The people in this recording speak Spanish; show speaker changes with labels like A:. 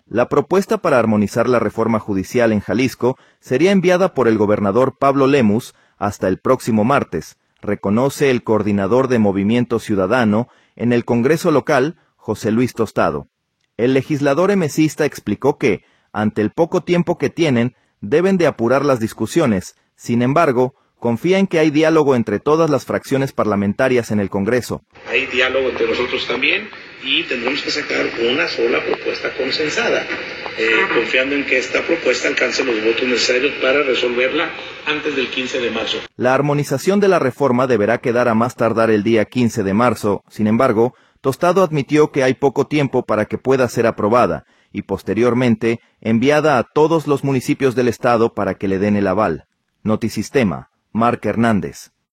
A: La propuesta para armonizar la reforma judicial en Jalisco sería enviada por el gobernador Pablo Lemus hasta el próximo martes, reconoce el coordinador de Movimiento Ciudadano en el Congreso local, José Luis Tostado. El legislador emesista explicó que, ante el poco tiempo que tienen, deben de apurar las discusiones. Sin embargo, confía en que hay diálogo entre todas las fracciones parlamentarias en el Congreso.
B: Hay diálogo entre nosotros también y tendremos que sacar una sola propuesta consensada, confiando en que esta propuesta alcance los votos necesarios para resolverla antes del 15 de marzo.
A: La armonización de la reforma deberá quedar a más tardar el día 15 de marzo. Sin embargo, Tostado admitió que hay poco tiempo para que pueda ser aprobada y posteriormente enviada a todos los municipios del estado para que le den el aval. Notisistema, Marc Hernández.